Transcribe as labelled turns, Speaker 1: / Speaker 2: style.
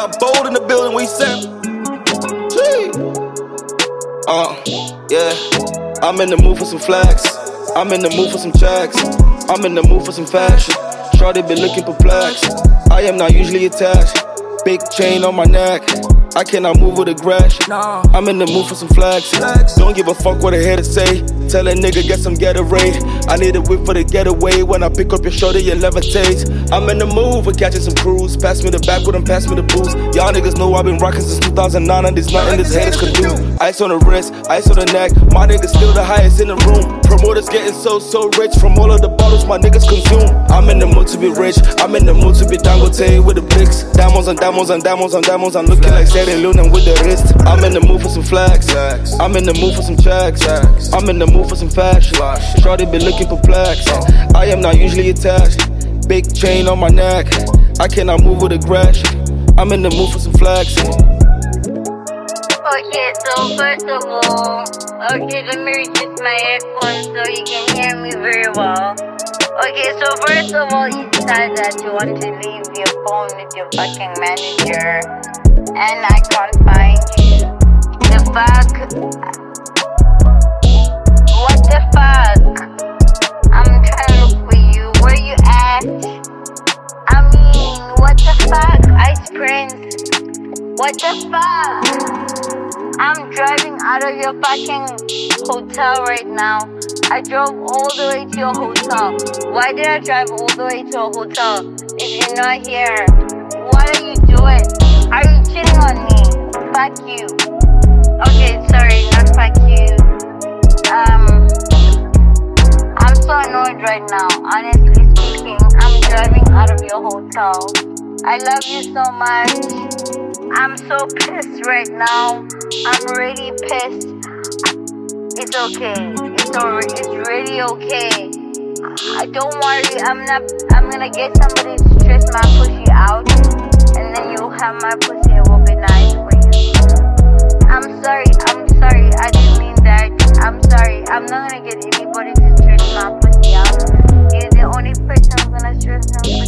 Speaker 1: got bold in the building, we said. Yeah. I'm in the mood for some flags. I'm in the mood for some checks. I'm in the mood for some fashion. Shorty been looking perplexed. I am not usually attached. Big chain on my neck. I cannot move with aggression. I'm in the mood for some flags. Don't give a fuck what I hear to say. Tell a nigga get some Gatorade. I need a whip for the getaway. When I pick up your shoulder, you levitate. I'm in the mood for catching some crews. Pass me the backwood and pass me the booze. Y'all niggas know I've been rocking since 2009 and there's nothing this haters can do. Ice on the wrist, ice on the neck. My niggas still the highest in the room. Promoters getting so rich from all of the bottles my niggas consume. I'm in the mood to be rich. I'm in the mood to be Dangote with the bricks. Diamonds and diamonds and diamonds and diamonds. I'm looking like Saturday Luna with the wrist. I'm in the mood for some flags. I'm in the mood for some checks. I'm in the mood for some fashion. Shorty been looking perplexed. I am not usually attached. Big chain on my neck. I cannot move with aggression. I'm in the mood for some flags.
Speaker 2: Okay, so first of all, let me reduce my headphones so you can hear me very well. Okay, so first of all, you decided that you want to leave your phone with your fucking manager, and I can't find you. The fuck? What the fuck? I'm trying to look for you. Where you at? I mean, what the fuck? Ice Prince? What the fuck? I'm driving out of your fucking hotel right now. I drove all the way to your hotel. Why did I drive all the way to a hotel if you're not here? What are you doing? Are you cheating on me? Fuck you. Okay, sorry, not fuck you. I'm so annoyed right now. Honestly speaking, I'm driving out of your hotel. I love you so much. I'm so pissed right now. I'm really pissed. It's okay. It's really okay. Don't worry. I'm gonna get somebody to stress my pussy out, and then you'll have my pussy. It will be nice for you. I'm sorry. I didn't mean that. I'm sorry. I'm not gonna get anybody to stress my pussy out. You're the only person who's gonna stress my pussy